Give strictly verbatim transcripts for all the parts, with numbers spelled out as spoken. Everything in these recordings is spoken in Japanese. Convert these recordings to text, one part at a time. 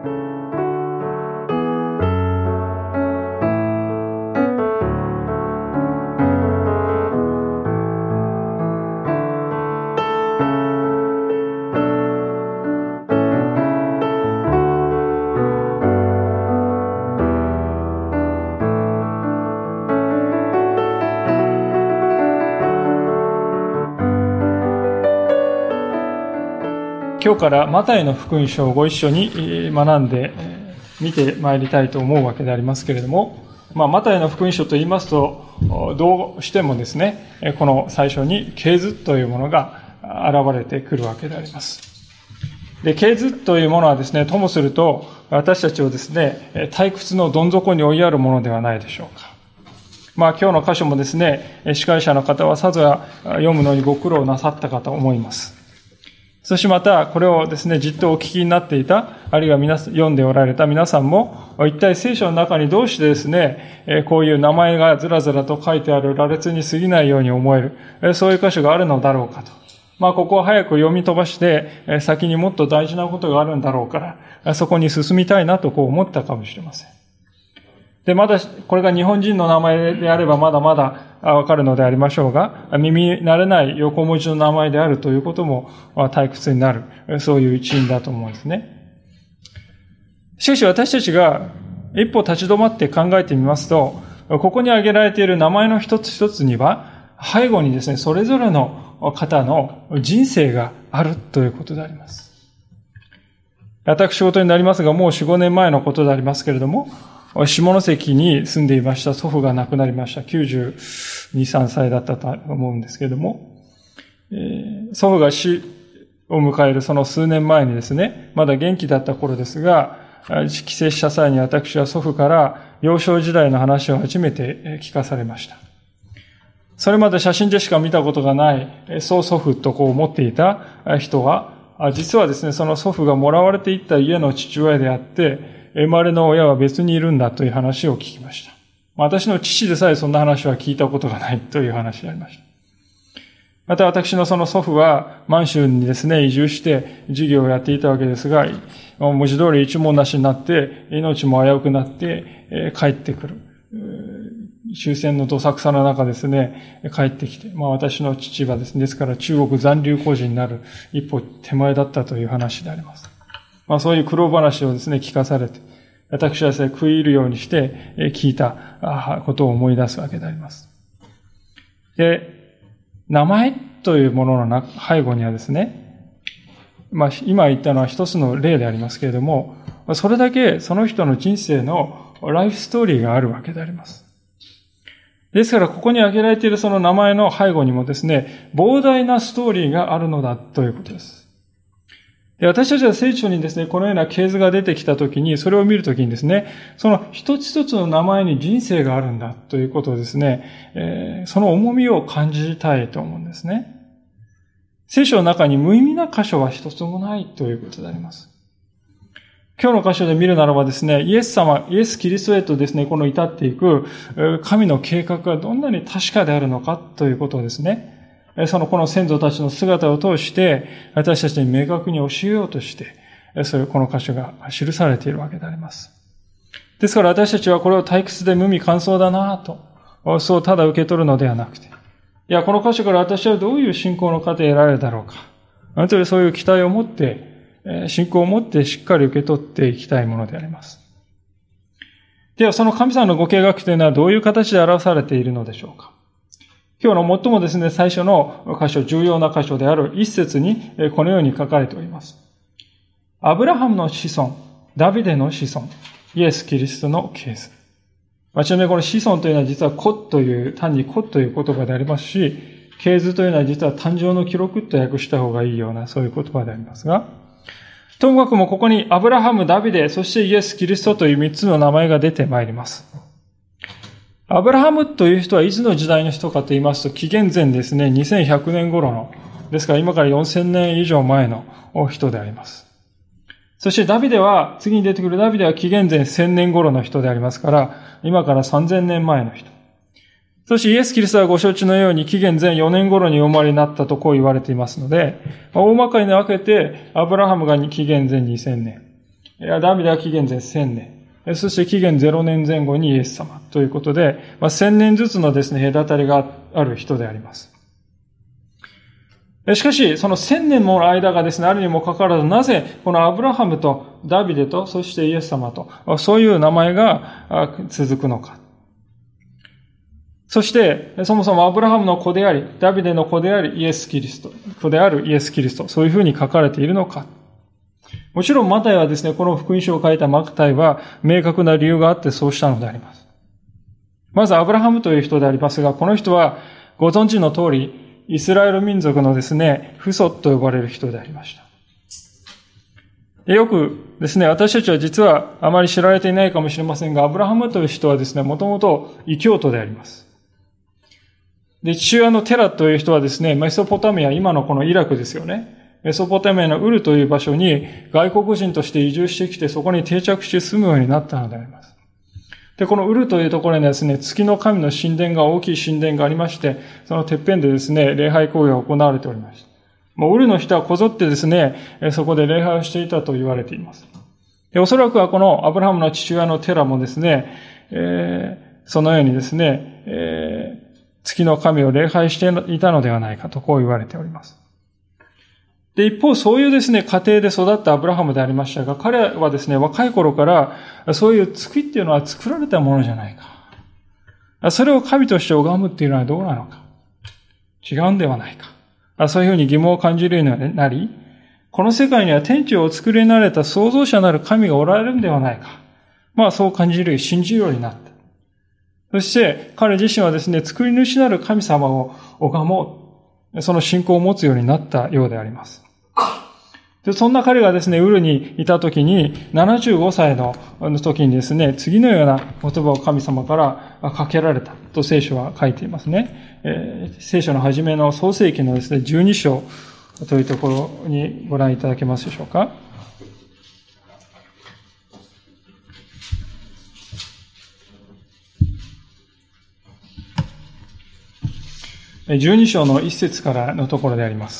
今日からマタイの福音書をご一緒に学んで見てまいりたいと思うわけでありますけれども、まあ、マタイの福音書と言いますと、どうしてもですね、この最初に系図というものが現れてくるわけであります。で、系図というものはですね、ともすると私たちをですね、退屈のどん底に追いやるものではないでしょうか。まあ今日の箇所もですね、司会者の方はさぞや読むのにご苦労なさったかと思います。そしてまた、これをですね、じっとお聞きになっていた、あるいは皆読んでおられた皆さんも、一体聖書の中にどうしてですね、こういう名前がずらずらと書いてある羅列に過ぎないように思える、そういう箇所があるのだろうかと。まあ、ここを早く読み飛ばして、先にもっと大事なことがあるんだろうから、そこに進みたいなとこう思ったかもしれません。で、まだ、これが日本人の名前であればまだまだわかるのでありましょうが、耳慣れない横文字の名前であるということも退屈になる、そういう一因だと思うんですね。しかし私たちが一歩立ち止まって考えてみますと、ここに挙げられている名前の一つ一つには、背後にですね、それぞれの方の人生があるということであります。私事になりますが、もうよん、ごねんまえのことでありますけれども、下関に住んでいました祖父が亡くなりました。きゅうじゅうに、さんさいだったと思うんですけれども、えー、祖父が死を迎えるその数年前にですね、まだ元気だった頃ですが、帰省した際に私は祖父から幼少時代の話を初めて聞かされました。それまで写真でしか見たことがない曽祖父とこう思っていた人は、実はですね、その祖父がもらわれていった家の父親であって、生まれの親は別にいるんだという話を聞きました。私の父でさえそんな話は聞いたことがないという話でありました。また私のその祖父は満州にですね、移住して事業をやっていたわけですが、文字通り一文無しになって、命も危うくなって、帰ってくる。終戦のどさくさの中ですね、帰ってきて、まあ私の父はですね、ですから中国残留孤児になる一歩手前だったという話であります。まあそういう苦労話をですね、聞かされて、私はですね、食い入るようにして聞いたことを思い出すわけであります。で、名前というものの背後にはですね、まあ今言ったのは一つの例でありますけれども、それだけその人の人生のライフストーリーがあるわけであります。ですからここに挙げられているその名前の背後にもですね、膨大なストーリーがあるのだということです。私たちは聖書にですね、このような系図が出てきたときに、それを見るときにですね、その一つ一つの名前に人生があるんだということをですね、えー、その重みを感じたいと思うんですね。聖書の中に無意味な箇所は一つもないということであります。今日の箇所で見るならばですね、イエス様、イエス・キリストへとですね、この至っていく神の計画がどんなに確かであるのかということをですね、そのこの先祖たちの姿を通して、私たちに明確に教えようとして、そういうこの箇所が記されているわけであります。ですから私たちはこれを退屈で無味乾燥だなと、そうただ受け取るのではなくて、いや、この箇所から私はどういう信仰の糧を得られるだろうか。あなたにそういう期待を持って、信仰を持ってしっかり受け取っていきたいものであります。では、その神様のご計画というのはどういう形で表されているのでしょうか。今日の最もですね、最初の箇所、重要な箇所である一節にこのように書かれております。アブラハムの子孫、ダビデの子孫、イエス・キリストの系図。ちなみにこの子孫というのは実は子という、単に子という言葉でありますし、系図というのは実は誕生の記録と訳した方がいいようなそういう言葉でありますが、ともかくもここにアブラハム、ダビデ、そしてイエス・キリストという三つの名前が出てまいります。アブラハムという人はいつの時代の人かと言いますと、紀元前ですね、にせんひゃくねん頃の、ですから今からよんせんねん以上前の人であります。そしてダビデは、次に出てくるダビデは紀元前せんねん頃の人でありますから、今からさんぜんねんまえの人。そしてイエス・キリストはご承知のように紀元前よねん頃にお生まれになったとこう言われていますので、大まかに分けて、アブラハムが紀元前にせんねん。 ダビデは紀元前せんねん、そして紀元ゼロねんぜん後にイエス様ということで、まあ、せんねんずつのですね、隔たりがある人であります。しかし、その千年もの間がですね、あるにもかかわらず、なぜこのアブラハムとダビデと、そしてイエス様と、そういう名前が続くのか。そして、そもそもアブラハムの子であり、ダビデの子であり、イエス・キリスト、子であるイエス・キリスト、そういうふうに書かれているのか。もちろんマタイはですね、この福音書を書いたマタイは明確な理由があってそうしたのであります。まずアブラハムという人でありますが、この人はご存知の通り、イスラエル民族のですね、父祖と呼ばれる人でありました。よくですね、私たちは実はあまり知られていないかもしれませんが、アブラハムという人はですね、もともと異教徒であります。で、父親のテラという人はですね、メソポタミア、今のこのイラクですよね。メソポタミアのウルという場所に外国人として移住してきて、そこに定着して住むようになったのであります。で、このウルというところにですね、月の神の神殿が、大きい神殿がありまして、そのてっぺんでですね、礼拝行為が行われておりました。もうウルの人はこぞってですね、そこで礼拝をしていたと言われています。で、おそらくはこのアブラハムの父親のテラもですね、えー、そのようにですね、えー月の神を礼拝していたのではないかとこう言われております。で、一方そういうですね、家庭で育ったアブラハムでありましたが、彼はですね、若い頃からそういう月っていうのは作られたものじゃないか。それを神として拝むっていうのはどうなのか。違うんではないか。そういうふうに疑問を感じるようになり、この世界には天地をお作りになられた創造者なる神がおられるんではないか。まあそう感じるように信じるようになった。そして彼自身はですね、作り主なる神様を拝もう、その信仰を持つようになったようであります。で、そんな彼がですね、ウルにいた時に、ななじゅうごさいの時にですね、次のような言葉を神様からかけられたと聖書は書いていますね。えー、聖書の初めの創世記のですね、じゅうに章というところにご覧いただけますでしょうか。じゅうに章の一節からのところであります。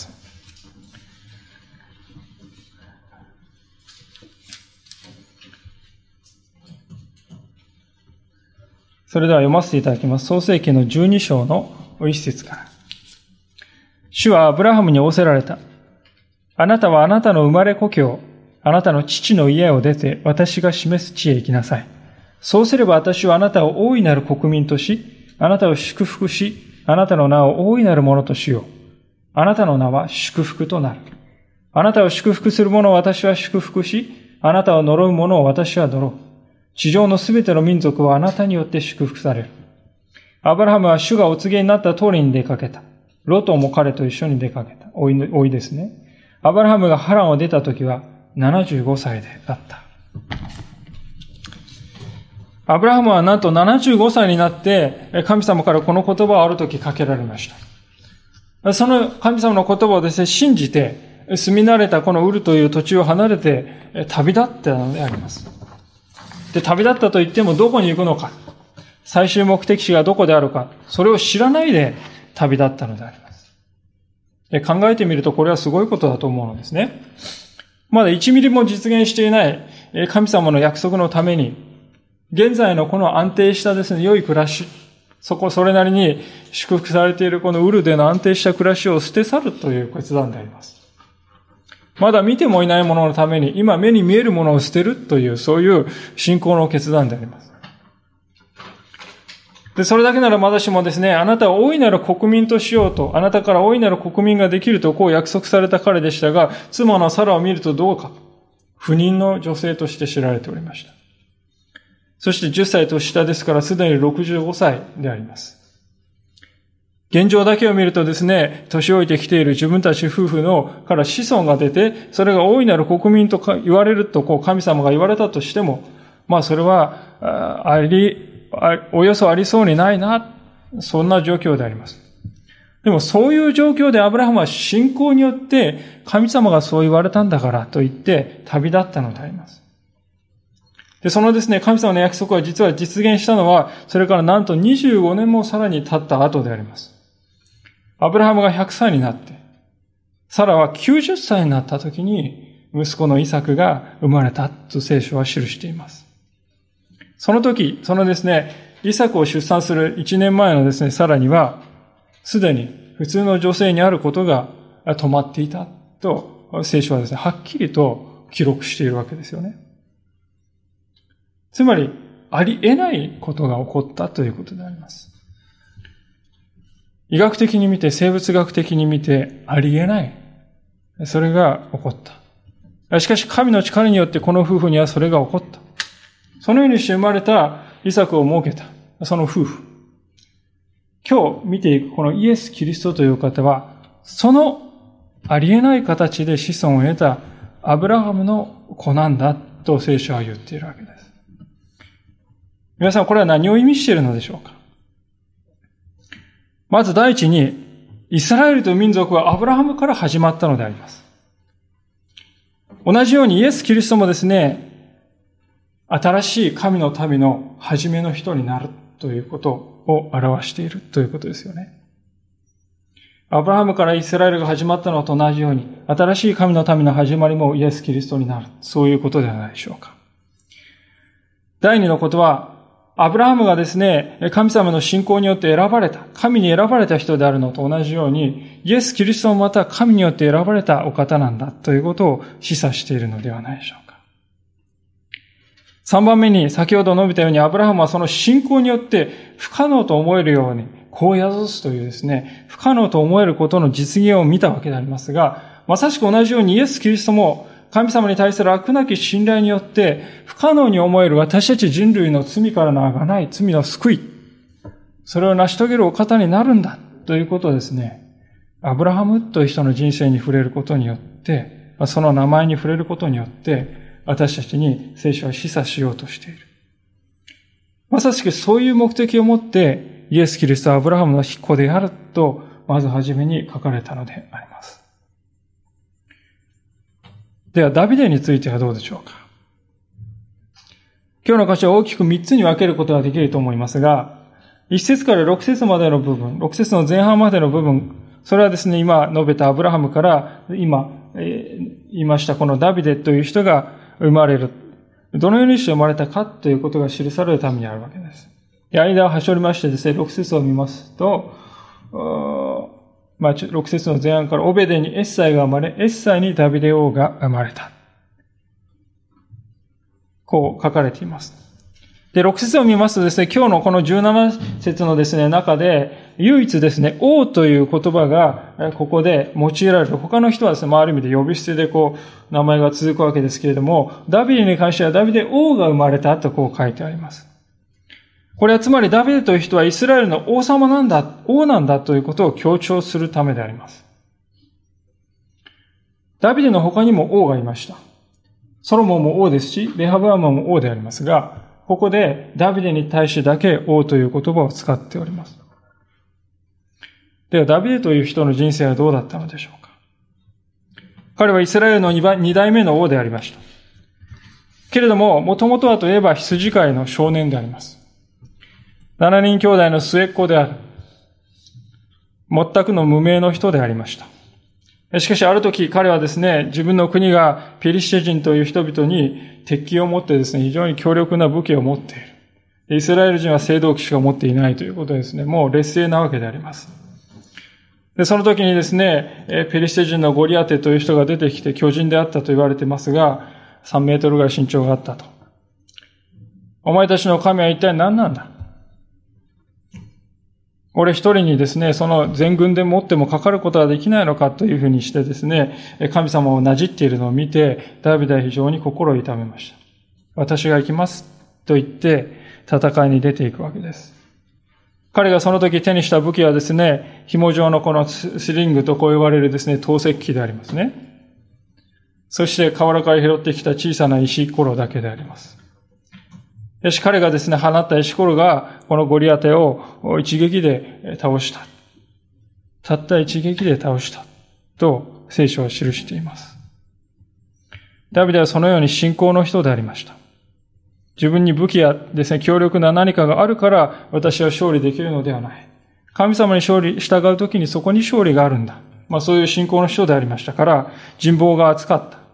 それでは読ませていただきます。創世記のじゅうに章の一節から。主はアブラハムに仰せられた。あなたはあなたの生まれ故郷、あなたの父の家を出て私が示す地へ行きなさい。そうすれば私はあなたを大いなる国民とし、あなたを祝福し、あなたの名を大いなるものとしよう。あなたの名は祝福となる。あなたを祝福する者を私は祝福し、あなたを呪う者を私は呪う。地上のすべての民族はあなたによって祝福される。アブラハムは主がお告げになった通りに出かけた。ロトも彼と一緒に出かけた。おい、おいですね。アブラハムがハランを出た時はななじゅうごさいであった。アブラハムはなんとななじゅうごさいになって神様からこの言葉をある時かけられました。その神様の言葉をですね、信じて住み慣れたこのウルという土地を離れて旅立ったのであります。で、旅立ったと言ってもどこに行くのか、最終目的地がどこであるか、それを知らないで旅立ったのであります。で、考えてみるとこれはすごいことだと思うのですね。まだいちミリも実現していない神様の約束のために、現在のこの安定したですね、良い暮らし、そこ、それなりに祝福されているこのウルでの安定した暮らしを捨て去るという決断であります。まだ見てもいないもののために、今目に見えるものを捨てるという、そういう信仰の決断であります。で、それだけならまだしもですね、あなたを大いなる国民としようと、あなたから大いなる国民ができるとこう約束された彼でしたが、妻のサラを見るとどうか、不妊の女性として知られておりました。そしてじゅっさい年下ですからすでにろくじゅうごさいであります。現状だけを見るとですね、年老いてきている自分たち夫婦のから子孫が出て、それが大いなる国民と言われると、こう神様が言われたとしても、まあそれは、あり、およそありそうにないな、そんな状況であります。でもそういう状況でアブラハムは信仰によって神様がそう言われたんだからと言って旅立ったのであります。で、そのですね、神様の約束は実は実現したのは、それからなんとにじゅうごねんもさらに経った後であります。アブラハムがひゃくさいになって、サラはきゅうじゅっさいになった時に、 息子のイサクが生まれたと聖書は記しています。その時、そのですね、イサクを出産するいちねんまえのですね、サラには、すでに普通の女性にあることが止まっていたと、聖書はですね、はっきりと記録しているわけですよね。つまり、ありえないことが起こったということであります。医学的に見て、生物学的に見て、ありえない。それが起こった。しかし、神の力によってこの夫婦にはそれが起こった。そのようにして生まれたイサクを設けた、その夫婦。今日見ていくこのイエス・キリストという方は、そのありえない形で子孫を得たアブラハムの子なんだと聖書は言っているわけです。皆さん、これは何を意味しているのでしょうか。まず第一に、イスラエルという民族はアブラハムから始まったのであります。同じようにイエス・キリストもですね、新しい神の民の初めの人になるということを表しているということですよね。アブラハムからイスラエルが始まったのと同じように、新しい神の民の始まりもイエス・キリストになる。そういうことではないでしょうか。第二のことは、アブラハムがですね、神様の信仰によって選ばれた、神に選ばれた人であるのと同じように、イエス・キリストもまた神によって選ばれたお方なんだということを示唆しているのではないでしょうか。三番目に、先ほど述べたように、アブラハムはその信仰によって不可能と思えるように、こう宿すというですね、不可能と思えることの実現を見たわけでありますが、まさしく同じようにイエス・キリストも神様に対する飽くなき信頼によって、不可能に思える私たち人類の罪からの贖い、罪の救い、それを成し遂げるお方になるんだということをですね、アブラハムという人の人生に触れることによって、その名前に触れることによって、私たちに聖書は示唆しようとしている。まさしくそういう目的を持って、イエス・キリストはアブラハムの子であると、まずはじめに書かれたのであります。では、ダビデについてはどうでしょうか。今日の箇所は大きく三つに分けることができると思いますが、一節から六節までの部分、六節の前半までの部分、それはですね、今述べたアブラハムから今、えー、言いましたこのダビデという人が生まれる。どのようにして生まれたかということが記されるためにあるわけです。間を端折りましてですね、六節を見ますと、まあ、六節の前半からオベデにエッサイが生まれ、エッサイにダビデ王が生まれた。こう書かれています。で、六節を見ますとですね、今日のこの十七節のですね、中で、唯一ですね、王という言葉がここで用いられる。他の人はですね、ある意味で呼び捨てでこう、名前が続くわけですけれども、ダビデに関してはダビデ王が生まれたとこう書いてあります。これはつまりダビデという人はイスラエルの王様なんだ、王なんだということを強調するためであります。ダビデの他にも王がいました。ソロモンも王ですし、レハブアムも王でありますが、ここでダビデに対してだけ王という言葉を使っております。ではダビデという人の人生はどうだったのでしょうか。彼はイスラエルの二代目の王でありました。けれども、もともとはといえば羊飼いの少年であります。七人兄弟の末っ子である。全くの無名の人でありました。しかしある時彼はですね、自分の国がペリシテ人という人々に敵機を持ってですね、非常に強力な武器を持っている。イスラエル人は青銅器しか持っていないということですね、もう劣勢なわけであります。で、その時にですね、ペリシテ人のゴリアテという人が出てきて巨人であったと言われていますが、さんメートルぐらい身長があったと。お前たちの神は一体何なんだ。俺一人にですね、その全軍で持ってもかかることはできないのかというふうにしてですね、神様をなじっているのを見て、ダビデは非常に心を痛めました。私が行きますと言って戦いに出ていくわけです。彼がその時手にした武器はですね、紐状のこのスリングとこう呼ばれるですね、投石機でありますね。そして河原から拾ってきた小さな石ころだけであります。しかし彼がですね、放った石ころが、このゴリアテを一撃で倒した。たった一撃で倒した。と、聖書は記しています。ダビデはそのように信仰の人でありました。自分に武器やですね、強力な何かがあるから、私は勝利できるのではない。神様に勝利、従うときにそこに勝利があるんだ。まあそういう信仰の人でありましたから、人望が厚かった。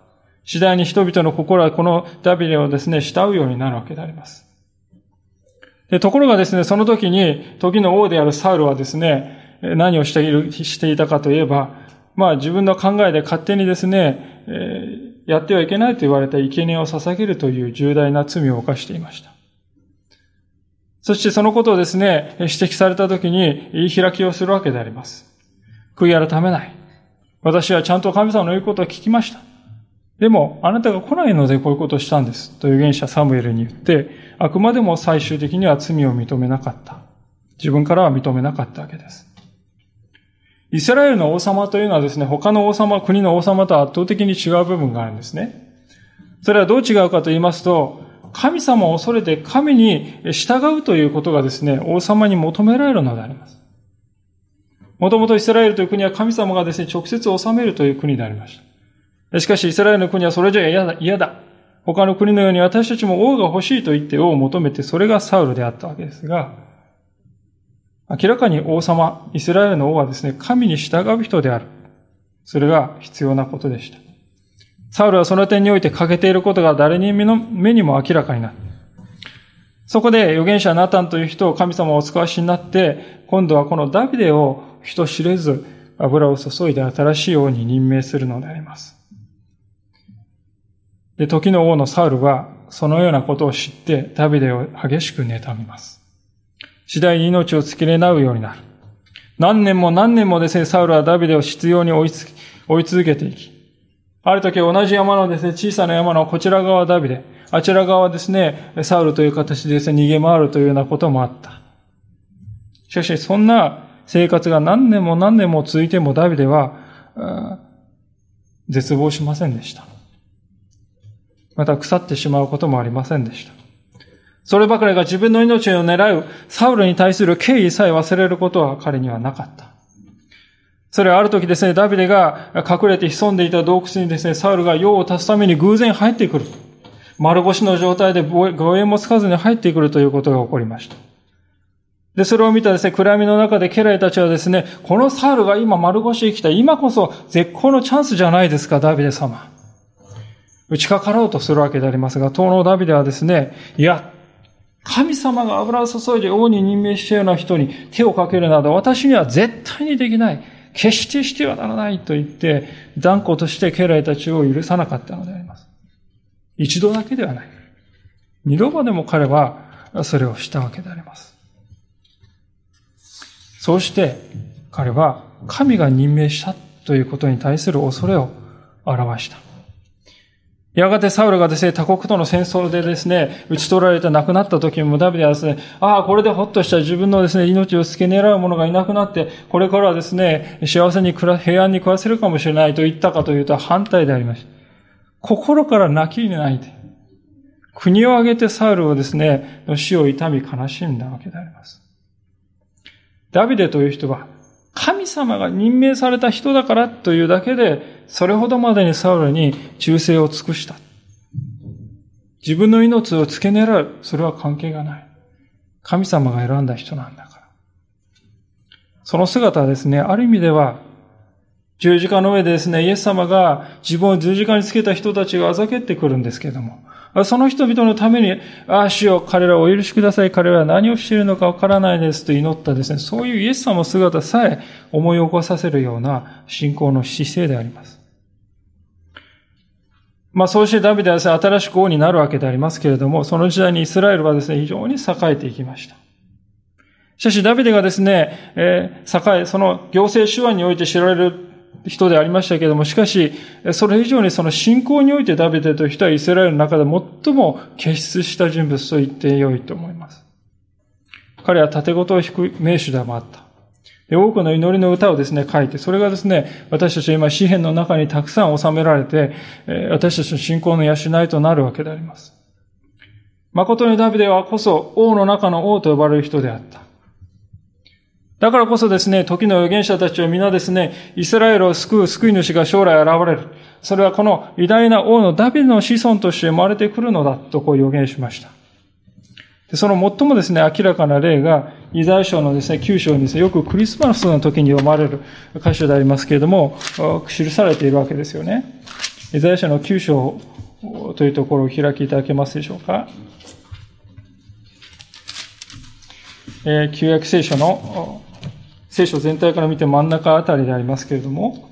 次第に人々の心はこのダビデをですね、慕うようになるわけであります。でところがですね、その時に、時の王であるサウルはですね、何をしている、していたかといえば、まあ自分の考えで勝手にですね、えー、やってはいけないと言われた生贄を捧げるという重大な罪を犯していました。そしてそのことをですね、指摘された時に言い開きをするわけであります。悔い改めない。私はちゃんと神様の言うことを聞きました。でも、あなたが来ないのでこういうことをしたんです。と預言者サムエルに言って、あくまでも最終的には罪を認めなかった。自分からは認めなかったわけです。イスラエルの王様というのはですね、他の王様、国の王様とは圧倒的に違う部分があるんですね。それはどう違うかと言いますと、神様を恐れて神に従うということがですね、王様に求められるのであります。もともとイスラエルという国は神様がですね、直接治めるという国でありました。しかしイスラエルの国はそれじゃ嫌だ、嫌だ。他の国のように私たちも王が欲しいと言って王を求めて、それがサウルであったわけですが、明らかに王様、イスラエルの王はですね、神に従う人である。それが必要なことでした。サウルはその点において欠けていることが誰に目にも明らかになる。そこで預言者ナタンという人を神様をお使わしになって、今度はこのダビデを人知れず油を注いで新しい王に任命するのであります。で、時の王のサウルはそのようなことを知ってダビデを激しく妬みます。次第に命を突き狙うようになる。何年も何年もですね、サウルはダビデを執拗に追いつ追い続けていき、ある時同じ山のですね、小さな山のこちら側はダビデ、あちら側はですね、サウルという形でですね、逃げ回るというようなこともあった。しかし、そんな生活が何年も何年も続いてもダビデは、絶望しませんでした。また腐ってしまうこともありませんでした。そればかりが自分の命を狙うサウルに対する敬意さえ忘れることは彼にはなかった。それはある時ですね、ダビデが隠れて潜んでいた洞窟にですね、サウルが用を足すために偶然入ってくる。丸腰の状態で護衛もつかずに入ってくるということが起こりました。で、それを見たですね、暗闇の中で家来たちはですね、このサウルが今丸腰に来た、今こそ絶好のチャンスじゃないですか、ダビデ様。打ちかかろうとするわけでありますが、当のダビデはですね、いや、神様が油を注いで王に任命したような人に手をかけるなど、私には絶対にできない。決してしてはならないと言って、断固として家来たちを許さなかったのであります。一度だけではない。二度までも彼はそれをしたわけであります。そうして彼は神が任命したということに対する恐れを表した。やがてサウルがですね、他国との戦争でですね、打ち取られて亡くなった時もダビデはですね、ああ、これでほっとした自分のですね、命を付け狙う者がいなくなって、これからはですね、幸せに暮ら、平安に暮らせるかもしれないと言ったかというと反対でありました。心から泣きに泣いて、国を挙げてサウルをですね、の死を痛み悲しんだわけであります。ダビデという人は、神様が任命された人だからというだけで、それほどまでにサウルに忠誠を尽くした。自分の命を付け狙う。それは関係がない。神様が選んだ人なんだから。その姿はですね、ある意味では、十字架の上でですね、イエス様が自分を十字架につけた人たちがあざけってくるんですけれども、その人々のために、ああ、主よ、彼らをお許しください。彼らは何をしているのかわからないですと祈ったですね、そういうイエス様の姿さえ思い起こさせるような信仰の姿勢であります。まあ、そうしてダビデはですね、新しく王になるわけでありますけれども、その時代にイスラエルはですね、非常に栄えていきました。しかし、ダビデがですね、えー、栄え、その行政手腕において知られる人でありましたけれども、しかし、それ以上にその信仰においてダビデという人はイスラエルの中で最も傑出した人物と言ってよいと思います。彼は盾事を弾く名手でもあった。で、多くの祈りの歌をですね、書いて、それがですね、私たちは今詩篇の中にたくさん収められて、私たちの信仰の養いとなるわけであります。誠にダビデはこそ王の中の王と呼ばれる人であった。だからこそですね、時の預言者たちは皆ですね、イスラエルを救う救い主が将来現れる。それはこの偉大な王のダビデの子孫として生まれてくるのだとこう預言しました。その最もですね、明らかな例が、イザヤ書のですね、きゅう章にですね、よくクリスマスの時に読まれる箇所でありますけれども、記されているわけですよね。 イザヤ書のきゅう章というところを開きいただけますでしょうか。えー、旧約聖書の、聖書全体から見て真ん中あたりでありますけれども、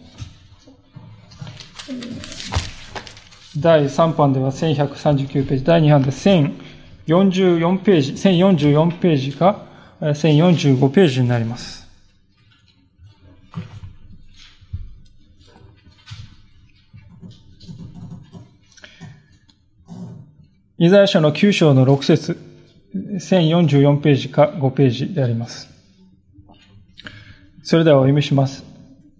だいさん版ではせんひゃくさんじゅうきゅうページ、だいに版でせんよんじゅうよんページ、せんよんじゅうよんページかせんよんじゅうごページになります。イザヤ書のきゅう章のろく節、せんよんじゅうよんページかごページであります。それではお読みします。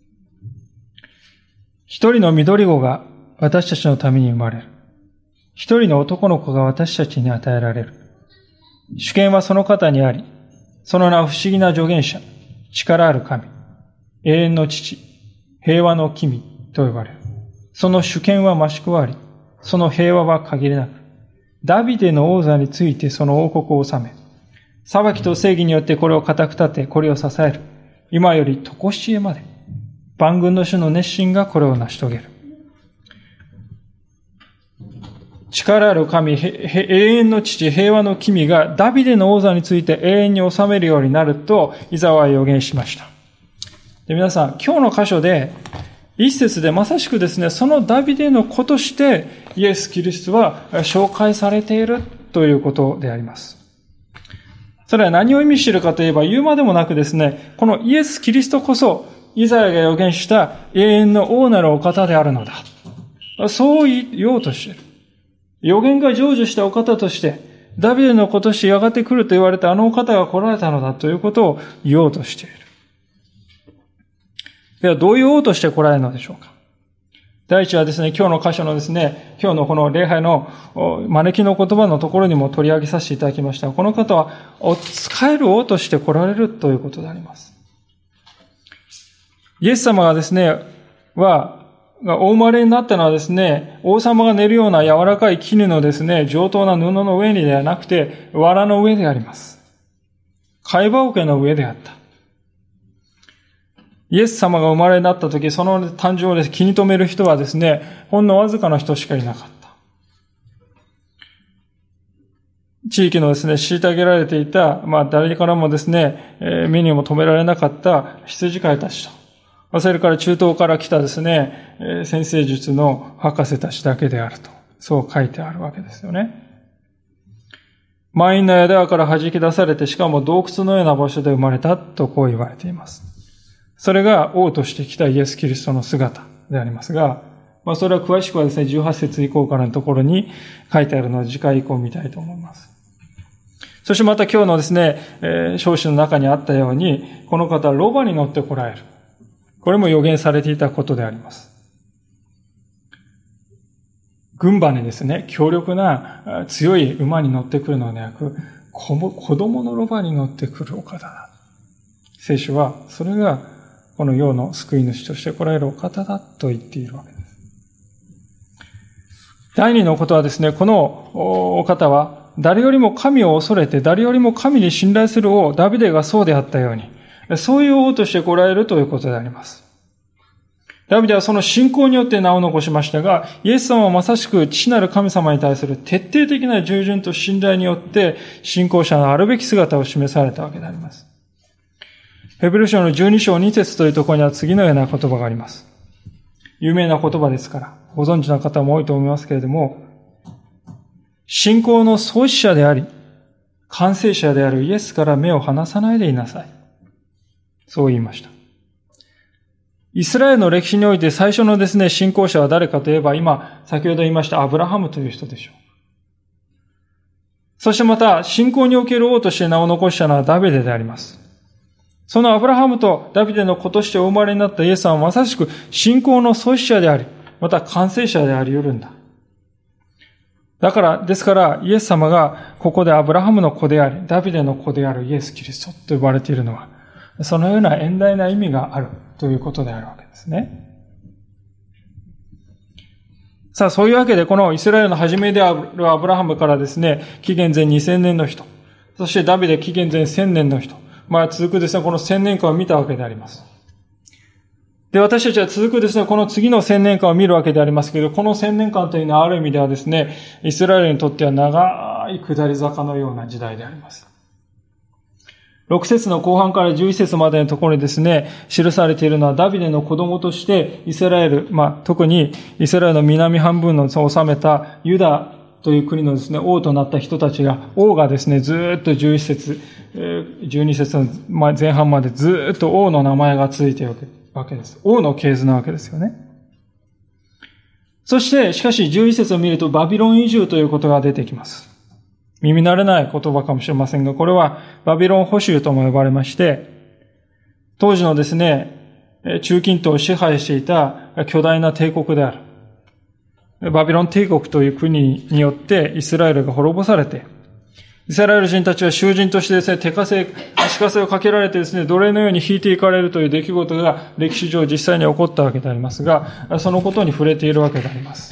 一人の緑子が私たちのために生まれる。一人の男の子が私たちに与えられる。主権はその方にあり、その名は不思議な助言者、力ある神、永遠の父、平和の君と呼ばれる。その主権は増し加わり、その平和は限りなく、ダビデの王座についてその王国を治め、裁きと正義によってこれを固く立て、これを支える。今よりとこしえまで、万軍の主の熱心がこれを成し遂げる。力ある神、永遠の父、平和の君がダビデの王座について永遠に治めるようになると、イザヤは予言しました。で、皆さん、今日の箇所で、一節でまさしくですね、そのダビデの子としてイエス・キリストは紹介されているということであります。それは何を意味しているかといえば、言うまでもなくですね、このイエス・キリストこそ、イザヤが予言した永遠の王なるお方であるのだ。そう言おうとしている。予言が成就したお方として、ダビデの子としてやがて来ると言われたあのお方が来られたのだということを言おうとしている。では、どういう王として来られるのでしょうか。第一はですね、今日の箇所のですね、今日のこの礼拝の招きの言葉のところにも取り上げさせていただきました。この方は、使える王として来られるということであります。イエス様がですね、は、がお生まれになったのはですね、王様が寝るような柔らかい絹のですね、上等な布の上にではなくて、藁の上であります。貝羽桶の上であった。イエス様が生まれになったとき、その誕生を気に留める人はですね、ほんのわずかな人しかいなかった。地域のですね、虐げられていた、まあ誰からもですね、目にも留められなかった羊飼いたちと、それから中東から来たですね、占星術の博士たちだけであると、そう書いてあるわけですよね。満員の枝から弾き出されて、しかも洞窟のような場所で生まれたとこう言われています。それが王として来たイエス・キリストの姿でありますが、まあそれは詳しくはですね、じゅうはち節以降からのところに書いてあるので、次回以降見たいと思います。そしてまた今日のですね、えー、章詩の中にあったように、この方はロバに乗って来られる。これも予言されていたことであります。軍馬にですね、強力な強い馬に乗ってくるのではなく、子供のロバに乗ってくるお方だ。聖書はそれがこの世の救い主として来られるお方だと言っているわけです。第二のことはですね、このお方は誰よりも神を恐れて、誰よりも神に信頼する王、ダビデがそうであったように、そういう王として来られるということであります。ダビデはその信仰によって名を残しましたが、イエス様はまさしく父なる神様に対する徹底的な従順と信頼によって、信仰者のあるべき姿を示されたわけであります。ヘブル書のじゅうに章に節というところには次のような言葉があります。有名な言葉ですから、ご存知の方も多いと思いますけれども、信仰の創始者であり、完成者であるイエスから目を離さないでいなさい。そう言いました。イスラエルの歴史において最初のですね、信仰者は誰かといえば、今、先ほど言いましたアブラハムという人でしょう。そしてまた、信仰における王として名を残したのはダビデであります。そのアブラハムとダビデの子としてお生まれになったイエス様はまさしく信仰の創始者であり、また完成者であり得るんだ。だから、ですから、イエス様がここでアブラハムの子であり、ダビデの子であるイエス・キリストと呼ばれているのは、そのような遠大な意味があるということであるわけですね。さあ、そういうわけで、このイスラエルの初めであるアブラハムからですね、紀元前にせんねんの人、そしてダビデ紀元前せんねんの人、まあ続くですね、このせんねんかんを見たわけであります。 で、私たちは続くですね、この次の千年間を見るわけでありますけれど、この千年間というのはある意味ではですね、イスラエルにとっては長い下り坂のような時代であります。ろく節の後半からじゅういち節までのところにですね、記されているのはダビデの子供としてイスラエル、まあ、特にイスラエルの南半分の治めたユダという国のですね、王となった人たちが、王がですね、ずーっとじゅういち節、じゅうに節の前半までずーっと王の名前がついているわけです。王の系図なわけですよね。そして、しかしじゅういち節を見るとバビロン移住ということが出てきます。耳慣れない言葉かもしれませんが、これはバビロン捕囚とも呼ばれまして、当時のですね、中近東を支配していた巨大な帝国である。バビロン帝国という国によってイスラエルが滅ぼされて、イスラエル人たちは囚人としてですね、手枷、足かせをかけられてですね、奴隷のように引いていかれるという出来事が歴史上実際に起こったわけでありますが、そのことに触れているわけであります。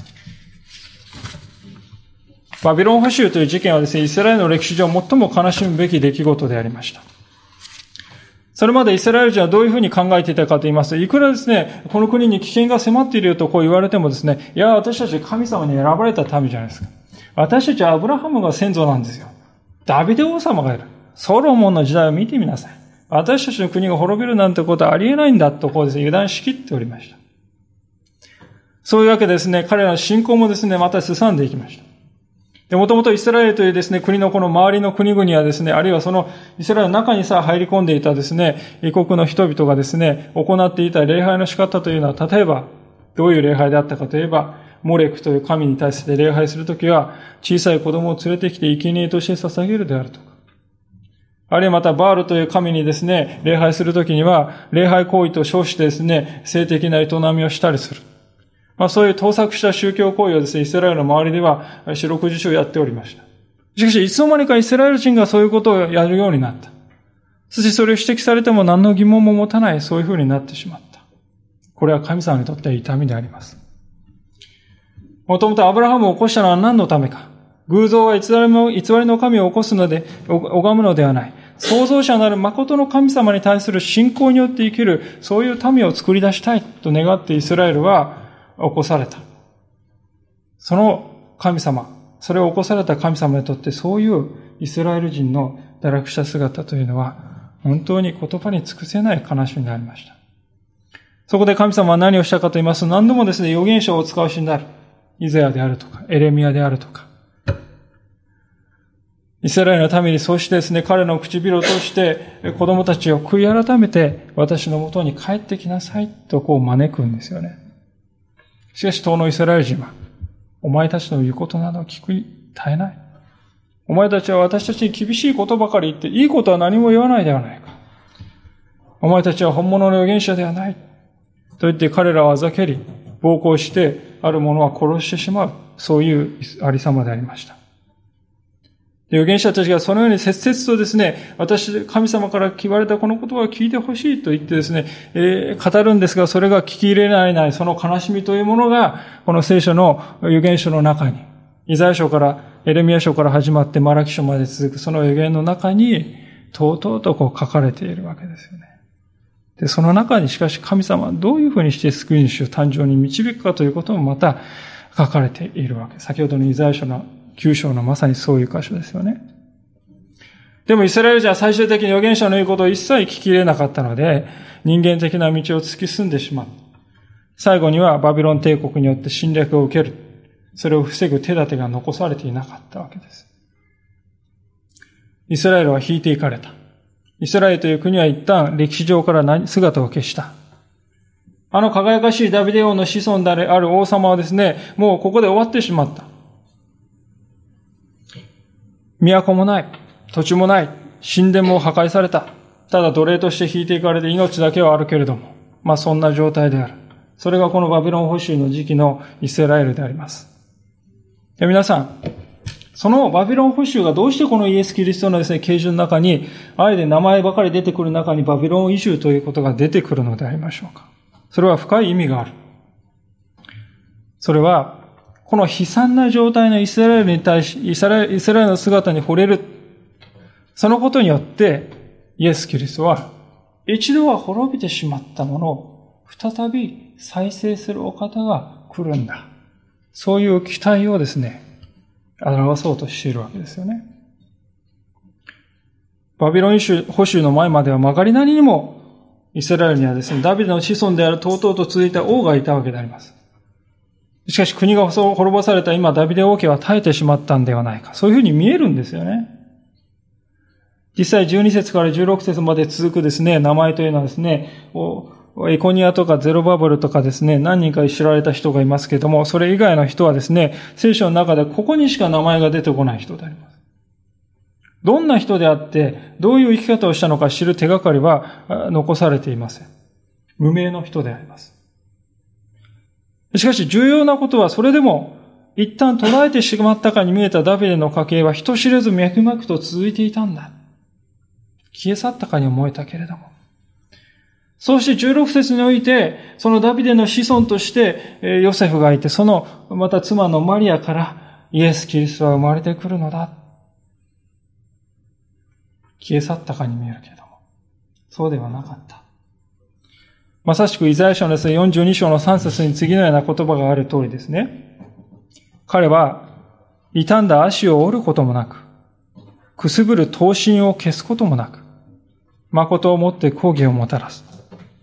バビロン捕囚という事件はですね、イスラエルの歴史上最も悲しむべき出来事でありました。それまでイスラエル人はどういうふうに考えていたかと言いますと、いくらですね、この国に危険が迫っているよとこう言われてもですね、いや、私たち神様に選ばれた民じゃないですか。私たちはアブラハムが先祖なんですよ。ダビデ王様がいる。ソロモンの時代を見てみなさい。私たちの国が滅びるなんてことはありえないんだとこうですね、油断しきっておりました。そういうわけでですね、彼らの信仰もですね、また進んでいきました。で、もともとイスラエルというですね、国のこの周りの国々はですね、あるいはそのイスラエルの中にさえ入り込んでいたですね、異国の人々がですね、行っていた礼拝の仕方というのは、例えば、どういう礼拝であったかといえば、モレクという神に対して礼拝するときは、小さい子供を連れてきて生贄として捧げるであるとか。あるいはまた、バールという神にですね、礼拝するときには、礼拝行為と称してですね、性的な営みをしたりする。まあそういう盗作した宗教行為をですね、イスラエルの周りでは四六時中やっておりました。しかし、いつの間にかイスラエル人がそういうことをやるようになった。そしてそれを指摘されても何の疑問も持たない、そういうふうになってしまった。これは神様にとっては痛みであります。もともとアブラハムを起こしたのは何のためか。偶像は偽りの、偽りの神を起こすので、拝むのではない。創造者なる誠の神様に対する信仰によって生きる、そういう民を作り出したいと願ってイスラエルは起こされた。その神様、それを起こされた神様にとってそういうイスラエル人の堕落した姿というのは本当に言葉に尽くせない悲しみでありました。そこで神様は何をしたかと言いますと、何度もですね、預言者をお使わしになる。イザヤであるとか、エレミヤであるとか。イスラエルのためにそうしてですね、彼の唇を通して子供たちを悔い改めて私のもとに帰ってきなさいとこう招くんですよね。しかし当のイスラエル人は、お前たちの言うことなど聞くに耐えない。お前たちは私たちに厳しいことばかり言って、いいことは何も言わないではないか。お前たちは本物の預言者ではない。と言って彼らはあざけり、暴行して、ある者は殺してしまう。そういうありさまでありました。預言者たちがそのように切々とですね、私、神様から言われたこの言葉を聞いてほしいと言ってですね、えー、語るんですが、それが聞き入れられない、その悲しみというものが、この聖書の預言書の中に、イザヤ書から、エレミヤ書から始まってマラキ書まで続くその預言の中に、とうとうとこう書かれているわけですよね。で、その中にしかし神様はどういうふうにして救い主を誕生に導くかということもまた書かれているわけです。先ほどのイザヤ書のきゅう章のまさにそういう箇所ですよね。でもイスラエル人は最終的に預言者の言うことを一切聞き入れなかったので、人間的な道を突き進んでしまう。最後にはバビロン帝国によって侵略を受ける。それを防ぐ手立てが残されていなかったわけです。イスラエルは引いていかれた。イスラエルという国は一旦歴史上から姿を消した。あの輝かしいダビデ王の子孫である王様はですね、もうここで終わってしまった。都もない。土地もない。神殿も破壊された。ただ奴隷として引いていかれて命だけはあるけれども。まあそんな状態である。それがこのバビロン捕囚の時期のイスラエルであります。で皆さん、そのバビロン捕囚がどうしてこのイエス・キリストのですね、啓示の中に、あえて名前ばかり出てくる中にバビロン移住ということが出てくるのでありましょうか。それは深い意味がある。それは、この悲惨な状態のイスラエルに対し、イスラエル、イスラエルの姿に惚れる。そのことによって、イエス・キリストは、一度は滅びてしまったものを再び再生するお方が来るんだ。そういう期待をですね、表そうとしているわけですよね。バビロン捕囚の前までは曲がりなりにもイスラエルにはですね、ダビデの子孫であるとうとうと続いた王がいたわけであります。しかし国が滅ぼされた今、ダビデ王家は耐えてしまったんではないか。そういうふうに見えるんですよね。実際じゅうに節からじゅうろく節まで続くですね、名前というのはですね、エコニアとかゼロバブルとかですね、何人か知られた人がいますけれども、それ以外の人はですね、聖書の中でここにしか名前が出てこない人であります。どんな人であって、どういう生き方をしたのか知る手がかりは残されていません。無名の人であります。しかし重要なことはそれでも一旦途絶えてしまったかに見えたダビデの家系は人知れず脈々と続いていたんだ。消え去ったかに思えたけれども。そうしてじゅうろく節において、そのダビデの子孫としてヨセフがいて、そのまた妻のマリアからイエス・キリストは生まれてくるのだ。消え去ったかに見えるけれども、そうではなかった。まさしくイザヤ書のですね、よんじゅうに章のさん節に次のような言葉がある通りですね。彼は、傷んだ足を折ることもなく、くすぶる刀身を消すこともなく、誠をもって抗議をもたらす。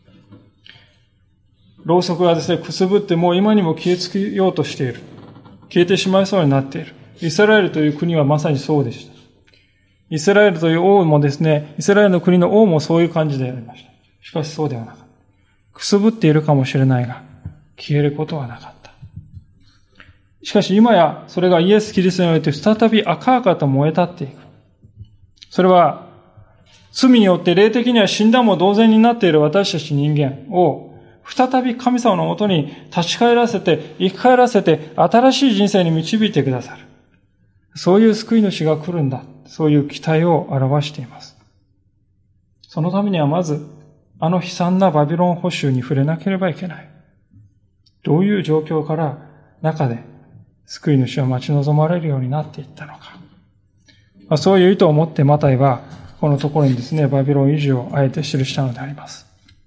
ろうそくがですね、くすぶってもう今にも消えつけようとしている。消えてしまいそうになっている。イスラエルという国はまさにそうでした。イスラエルという王もですね、イスラエルの国の王もそういう感じでありました。しかしそうではなかった。くすぶっているかもしれないが、消えることはなかった。しかし今やそれがイエス・キリストにおいて再び赤々と燃え立っていく。それは罪によって霊的には死んだも同然になっている私たち人間を再び神様のもとに立ち返らせて、生き返らせて新しい人生に導いてくださる。そういう救い主が来るんだ。そういう期待を表しています。そのためにはまず、あの悲惨なバビロン捕囚に触れなければいけない。どういう状況から中で救い主を待ち望まれるようになっていったのか。まあ、そういう意図を持ってマタイはこのところにですね、バビロン移住をあえて記したのであります。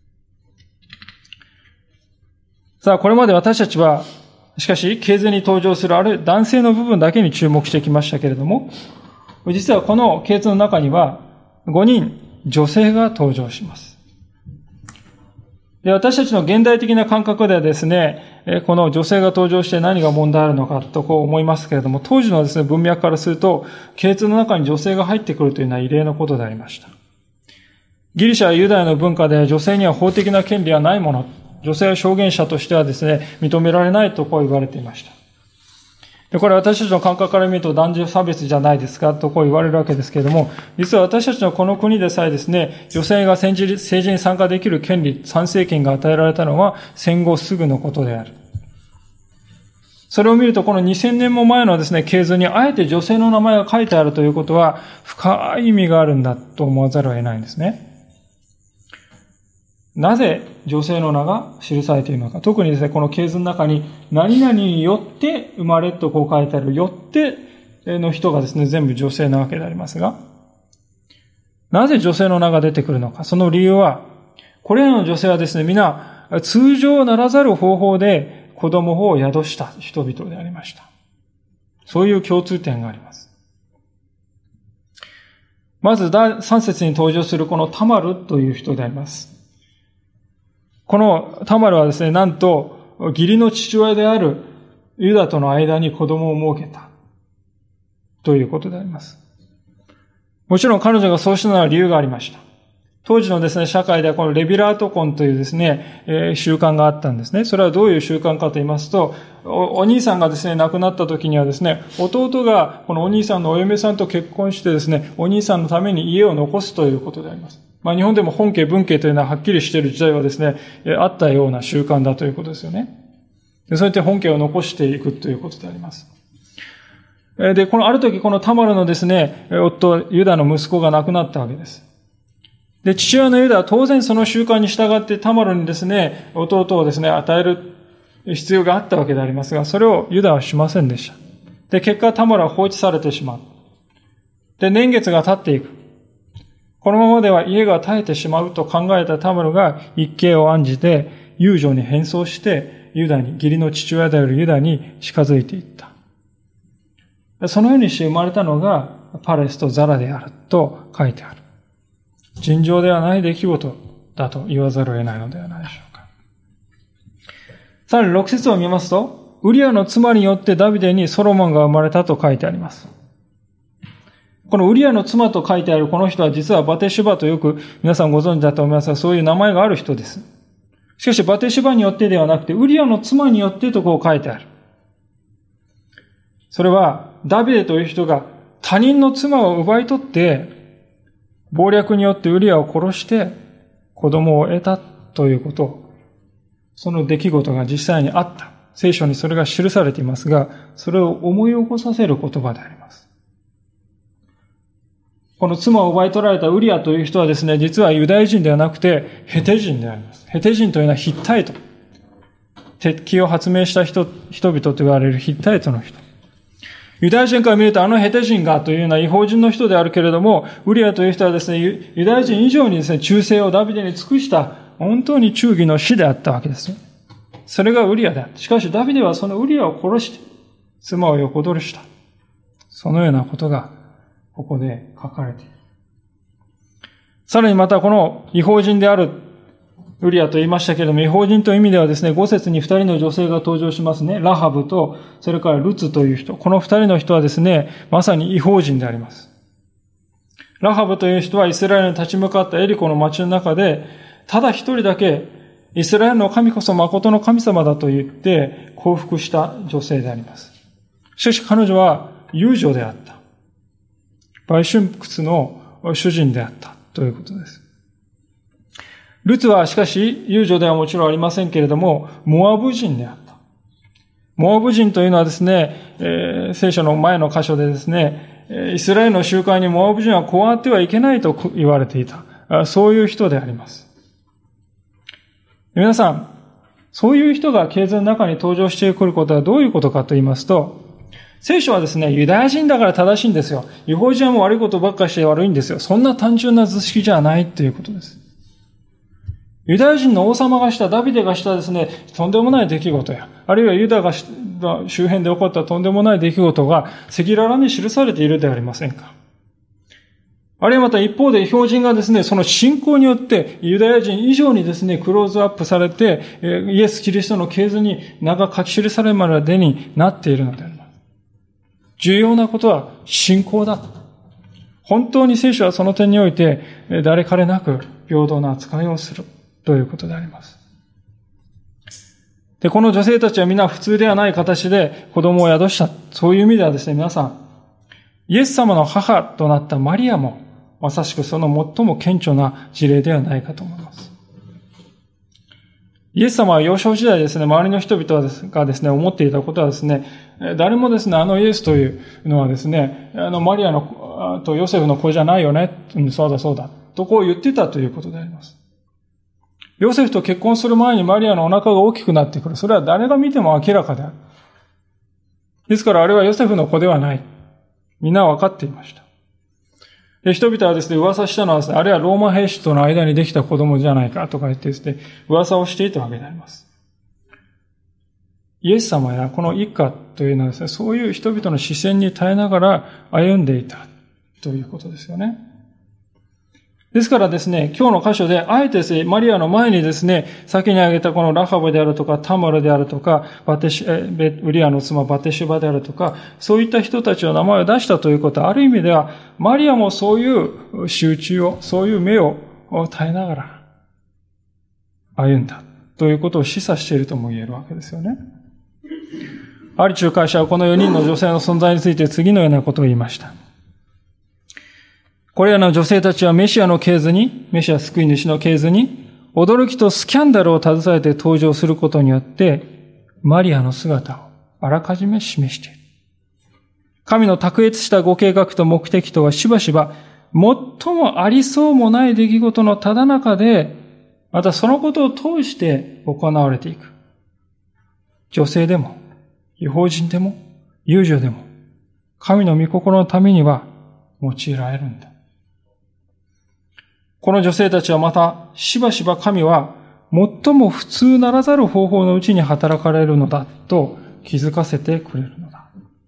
さあ、これまで私たちは、しかし、経図に登場するある男性の部分だけに注目してきましたけれども、実はこの経図の中にはごにん女性が登場します。で、私たちの現代的な感覚ではですね、この女性が登場して何が問題あるのかとこう思いますけれども、当時のですね、文脈からすると、経図の中に女性が入ってくるというのは異例のことでありました。ギリシャやユダヤの文化で女性には法的な権利はないもの、女性は証言者としてはですね、認められないとこう言われていました。で、これ私たちの感覚から見ると男女差別じゃないですかとこう言われるわけですけれども、実は私たちのこの国でさえですね、女性が政治、政治に参加できる権利、参政権が与えられたのは戦後すぐのことである。それを見るとこのにせんねんも前のですね、経図にあえて女性の名前が書いてあるということは深い意味があるんだと思わざるを得ないんですね。なぜ女性の名が記されているのか。特にですね、この経図の中に、何々によって生まれとこう書いてある、よっての人がですね、全部女性なわけでありますが、なぜ女性の名が出てくるのか。その理由は、これらの女性はですね、皆、通常ならざる方法で子供を宿した人々でありました。そういう共通点があります。まず、第三節に登場するこのタマルという人であります。このタマルはですね、なんと義理の父親であるユダとの間に子供を設けたということであります。もちろん彼女がそうしたのは理由がありました。当時のですね、社会ではこのレビラート婚というですね、えー、習慣があったんですね。それはどういう習慣かと言いますと、お、お兄さんがですね、亡くなった時にはですね、弟がこのお兄さんのお嫁さんと結婚してですね、お兄さんのために家を残すということであります。まあ日本でも本家文家というのははっきりしている時代はですね、あったような習慣だということですよね。そうやって本家を残していくということであります。で、このある時このタマルのですね、夫ユダの息子が亡くなったわけです。で、父親のユダは当然その習慣に従ってタマルにですね、弟をですね、与える必要があったわけでありますが、それをユダはしませんでした。で、結果タマルは放置されてしまう。で、年月が経っていく。このままでは家が絶えてしまうと考えたタマルが一計を案じて、 遊女に変装してユダに、義理の父親であるユダに近づいていった。そのようにして生まれたのがパレスとザラであると書いてある。尋常ではない出来事だと言わざるを得ないのではないでしょうか。さらにろく節を見ますと、ウリアの妻によってダビデにソロモンが生まれたと書いてあります。このウリアの妻と書いてあるこの人は実はバテシュバとよく皆さんご存知だと思いますが、そういう名前がある人です。しかしバテシュバによってではなくて、ウリアの妻によってとこう書いてある。それはダビデという人が他人の妻を奪い取って、謀略によってウリアを殺して子供を得たということ、その出来事が実際にあった。聖書にそれが記されていますが、それを思い起こさせる言葉であります。この妻を奪い取られたウリアという人はですね、実はユダヤ人ではなくてヘテ人であります。ヘテ人というのはヒッタイト。鉄器を発明した人、人々と言われるヒッタイトの人。ユダヤ人から見るとあのヘテ人がというような異邦人の人であるけれども、ウリアという人はですね、ユダヤ人以上にですね、忠誠をダビデに尽くした本当に忠義の死であったわけです。それがウリアであった。しかしダビデはそのウリアを殺して妻を横取りした。そのようなことがここで書かれている。さらにまたこの異邦人であるウリアと言いましたけれども、異邦人という意味ではですね、ご節に二人の女性が登場しますね。ラハブと、それからルツという人。この二人の人はですね、まさに異邦人であります。ラハブという人はイスラエルに立ち向かったエリコの町の中で、ただ一人だけ、イスラエルの神こそ誠の神様だと言って降伏した女性であります。しかし彼女は遊女であった。売春窟の主人であったということです。ルツはしかし遊女ではもちろんありませんけれども、モアブ人であった。モアブ人というのはですね、えー、聖書の前の箇所でですね、イスラエルの集会にモアブ人は加わってはいけないと言われていた。そういう人であります。皆さん、そういう人が経図の中に登場してくることはどういうことかと言いますと、聖書はですね、ユダヤ人だから正しいんですよ。異邦人はもう悪いことばっかりして悪いんですよ。そんな単純な図式じゃないということです。ユダヤ人の王様がした、ダビデがしたですね、とんでもない出来事や、あるいはユダが周辺で起こったとんでもない出来事が赤裸々に記されているではありませんか。あるいはまた一方で異邦人がですね、その信仰によってユダヤ人以上にですね、クローズアップされて、イエス・キリストの系図に名が書き記されるまでになっているのであります。重要なことは信仰だ。本当に聖書はその点において誰彼なく平等な扱いをするということであります。で、この女性たちは皆普通ではない形で子供を宿した。そういう意味ではですね、皆さん、イエス様の母となったマリアもまさしくその最も顕著な事例ではないかと思います。イエス様は幼少時代ですね、周りの人々がですね、思っていたことはですね、誰もですね、あのイエスというのはですね、あのマリアのとヨセフの子じゃないよね、そうだそうだ、とこう言ってたということであります。ヨセフと結婚する前にマリアのお腹が大きくなってくる。それは誰が見ても明らかである。ですからあれはヨセフの子ではない。みんなは分かっていました。で、人々はですね、噂したのはですね、あれはローマ兵士との間にできた子供じゃないかとか言ってですね、噂をしていたわけであります。イエス様やこの一家というのはですね、そういう人々の視線に耐えながら歩んでいたということですよね。ですからですね、今日の箇所で、あえてですね、マリアの前にですね、先に挙げたこのラハブであるとか、タマルであるとか、バテシュ、ウリアの妻バテシュバであるとか、そういった人たちの名前を出したということは、ある意味では、マリアもそういう集中を、そういう目を耐えながら歩んだということを示唆しているとも言えるわけですよね。ある仲介者はこのよにんの女性の存在について次のようなことを言いました。これらの女性たちはメシアの系図に、メシア救い主の系図に、驚きとスキャンダルを携えて登場することによって、マリアの姿をあらかじめ示している。神の卓越したご計画と目的とはしばしば、最もありそうもない出来事のただ中で、またそのことを通して行われていく。女性でも、異邦人でも、遊女でも、神の御心のためには用いられるんだ。この女性たちはまた、しばしば神は最も普通ならざる方法のうちに働かれるのだと気づかせてくれるのだ。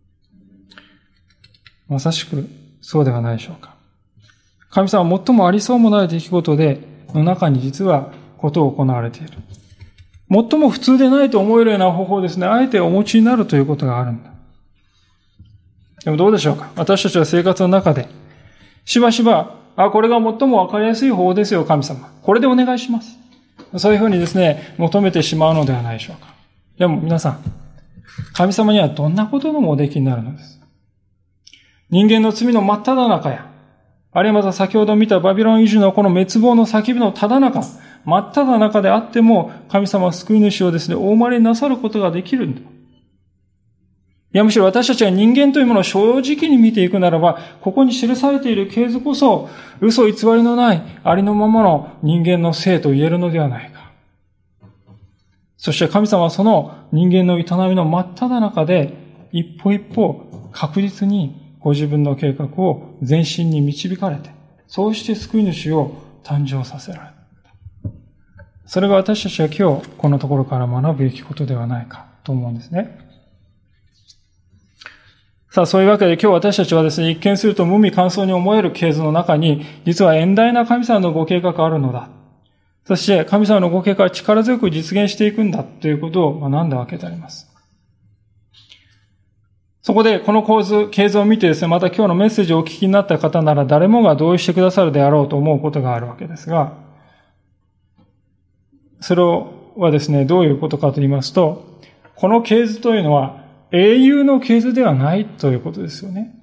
まさしくそうではないでしょうか。神様は最もありそうもない出来事での中に実はことを行われている。最も普通でないと思えるような方法をですね、あえてお持ちになるということがあるんだ。でもどうでしょうか。私たちは生活の中でしばしば、あ、これが最もわかりやすい方法ですよ、神様。これでお願いします。そういうふうにですね、求めてしまうのではないでしょうか。でも皆さん、神様にはどんなことでもおできになるのです。人間の罪の真っ只中や、あるいはまた先ほど見たバビロン移住のこの滅亡の叫びのただ中、真っ只中であっても、神様は救い主をですね、お生まれになさることができるんだ。いや、むしろ私たちが人間というものを正直に見ていくならば、ここに記されている系図こそ、嘘偽りのないありのままの人間の性と言えるのではないか。そして神様はその人間の営みの真っ只中で、一歩一歩確実にご自分の計画を前進に導かれて、そうして救い主を誕生させられた。それが私たちは今日このところから学ぶべきことではないかと思うんですね。さあ、そういうわけで今日私たちはですね、一見すると無味乾燥に思える系図の中に、実は遠大な神様のご計画があるのだ。そして神様のご計画は力強く実現していくんだということを学んだわけであります。そこでこの構図、系図を見てですね、また今日のメッセージをお聞きになった方なら誰もが同意してくださるであろうと思うことがあるわけですが、それはですね、どういうことかと言いますと、この系図というのは英雄の系図ではないということですよね。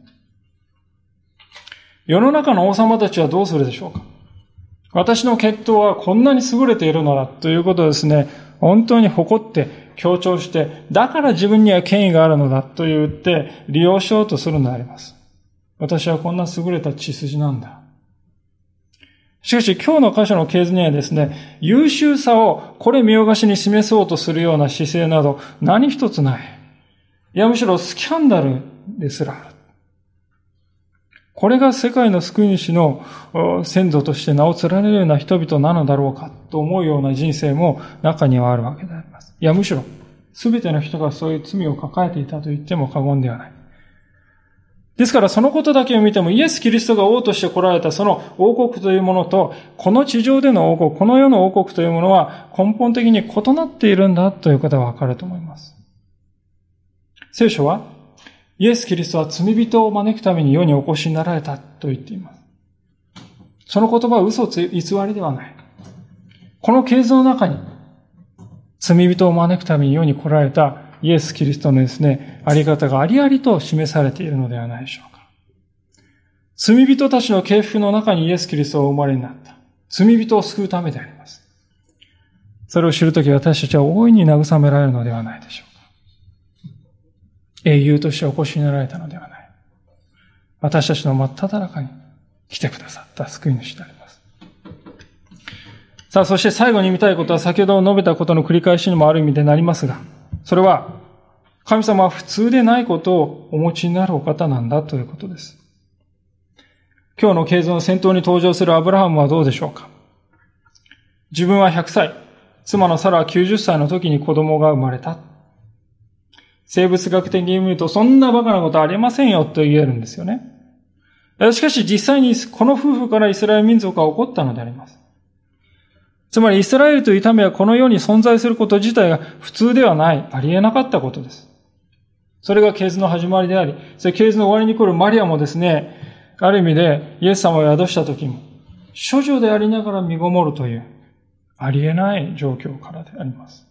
世の中の王様たちはどうするでしょうか。私の血統はこんなに優れているのだということをですね、本当に誇って強調して、だから自分には権威があるのだと言って利用しようとするのであります。私はこんな優れた血筋なんだ。しかし今日の箇所の系図にはですね、優秀さをこれ見よがしに示そうとするような姿勢など何一つない。いやむしろスキャンダルですらある。これが世界の救い主の先祖として名を連ねるような人々なのだろうかと思うような人生も中にはあるわけであります。いやむしろ全ての人がそういう罪を抱えていたと言っても過言ではない。ですからそのことだけを見てもイエス・キリストが王として来られたその王国というものとこの地上での王国、この世の王国というものは根本的に異なっているんだということがわかると思います。聖書はイエス・キリストは罪人を招くために世にお越しになられたと言っています。その言葉は嘘偽りではない。この系図の中に罪人を招くために世に来られたイエス・キリストのですね、あり方がありありと示されているのではないでしょうか。罪人たちの系譜の中にイエス・キリストがお生まれになった。罪人を救うためであります。それを知るとき私たちは大いに慰められるのではないでしょうか。英雄としてお越しになられたのではない。私たちの真っ只中に来てくださった救い主であります。さあ、そして最後に見たいことは先ほど述べたことの繰り返しにもある意味でなりますが、それは神様は普通でないことをお持ちになるお方なんだということです。今日の系図の先頭に登場するアブラハムはどうでしょうか。自分はひゃくさい、妻のサラはきゅうじゅっさいの時に子供が生まれた。生物学的に見るとそんなバカなことありませんよと言えるんですよね。しかし実際にこの夫婦からイスラエル民族が起こったのであります。つまりイスラエルという民はこの世に存在すること自体が普通ではない、ありえなかったことです。それが系図の始まりであり、それ系図の終わりに来るマリアもですね、ある意味でイエス様を宿した時も、処女でありながら身ごもるという、ありえない状況からであります。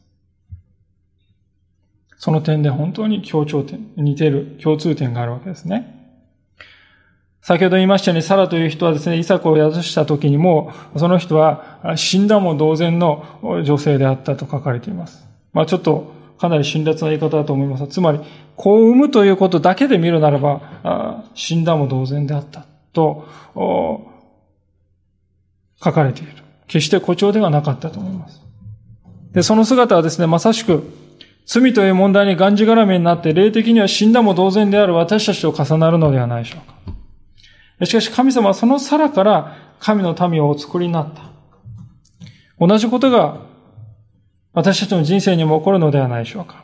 その点で本当に強調点、似ている共通点があるわけですね。先ほど言いましたように、サラという人はですね、イサクを宿した時にも、その人は死んだも同然の女性であったと書かれています。まあちょっとかなり辛辣な言い方だと思います。つまり、子を産むということだけで見るならば、死んだも同然であったと書かれている。決して誇張ではなかったと思います。で、その姿はですね、まさしく、罪という問題にがんじがらめになって、霊的には死んだも同然である私たちと重なるのではないでしょうか。しかし神様はそのサラから神の民をお作りになった。同じことが私たちの人生にも起こるのではないでしょうか。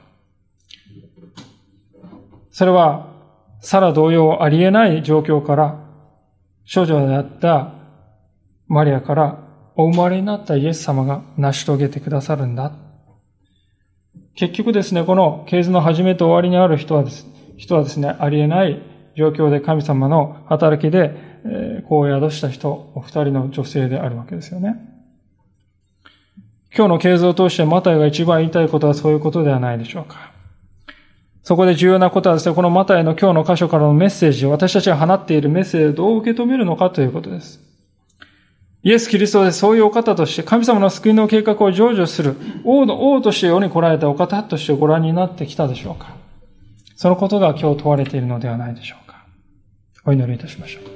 それは、サラ同様ありえない状況から、少女であったマリアからお生まれになったイエス様が成し遂げてくださるんだ。結局ですね、この系図の始めと終わりにある人はです、人はですね、ありえない状況で神様の働きで、えー、子を宿した人、お二人の女性であるわけですよね。今日の系図を通してマタイが一番言いたいことはそういうことではないでしょうか。そこで重要なことはですね、このマタイの今日の箇所からのメッセージを、私たちが放っているメッセージをどう受け止めるのかということです。イエス・キリストでそういうお方として、神様の救いの計画を成就する、王の王として世に来られたお方としてご覧になってきたでしょうか。そのことが今日問われているのではないでしょうか。お祈りいたしましょう。